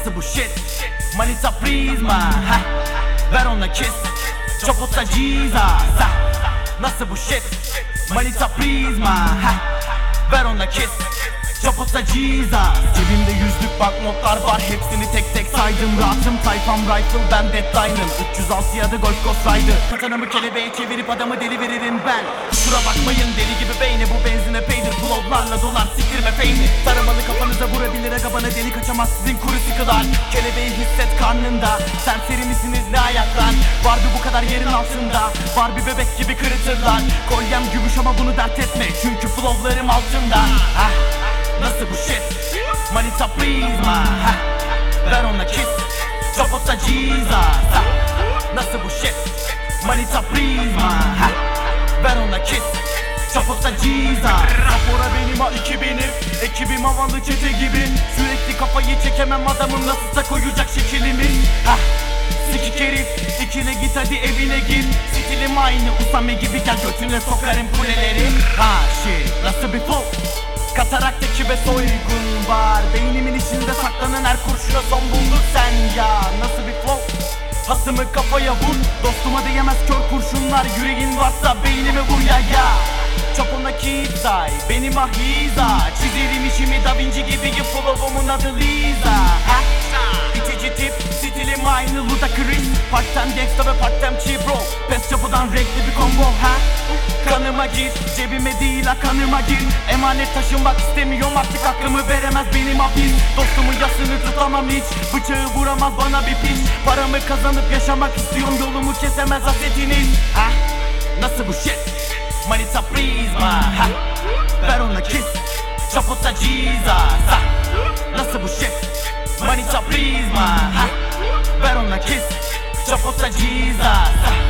Nasıl bu shit? Manita prizma, ha. Ver ona kiss. Çopota Jesus, ha. Nasıl bu shit? Manita prizma, ha. Ver ona kiss. Çopota Jesus. Cebimde yüzlük banknotlar var, hepsini tek tek saydım. Rahatım tayfam rifle, ben deadline'ım. 306 ya da Golf Ghost Rider. Katanımı kelebeğe çevirip adamı deli veririm ben. Kusura bakmayın deli gibi beyni, bu benzin epeydir. Flowlarla dolar siktirme feyni. Taramalı kafanıza vurabilir aga, bana deli kaçamaz sizin kuru sıkılar. Kelebeği hisset karnında, serseri misiniz ne ayaklar? Var bu kadar yerin altında, var bir bebek gibi kırıtırlar. Kolyem gümüş ama bunu dert etme, çünkü flowlarım altında. Ah. Nasıl bu shit? Manita prizma, ha. Ver ona kiss. Çopota Jesus, ha. Nasıl bu shit? Manita prizma, ha. Ver ona kiss. Çopota Jesus. Rapora benim ha 2000'im, ekibim havalı çete gibi. Sürekli kafayı çekemem adamım, nasılsa koyacak şekilimi. Ha. Sikik herif, ikile git hadi evine git. Stilim aynı Usame gibi, gel götüne sokarım kuleleri. Ha shit, nasıl bir flow? Katarak ekibe soygun var, beynimin içinde saklanan her kurşuna son bulduk sen ya. Nasıl bir flow? Hasımı kafaya vur, dostuma değemez kör kurşunlar. Yüreğin varsa beynimi vur ya ya. Çapona say, benim ahiza. Çizerim işimi Da Vinci gibi, flow'umun adı Lisa. Ha? İtici tip, stilim aynı Ludacris. Part-time gangsta ve part-time chibro. Pes çapıdan renkli bir combo ha. Kanıma gir, cebime değil ha kanıma gir. Emanet taşımak istemiyorum artık, aklımı veremez benim hapis. Dostumun yasını tutamam hiç, bıçağı vuramaz bana bir piç. Paramı kazanıp yaşamak istiyorum, yolumu kesemez hasetiniz. Ha? Nasıl bu shit? Manita prizma, ha. Ver ona kiss. Çopota Jesus, ha. Nasıl bu shit? Manita prizma, ha. Ver ona kiss. Çopota Jesus, ha.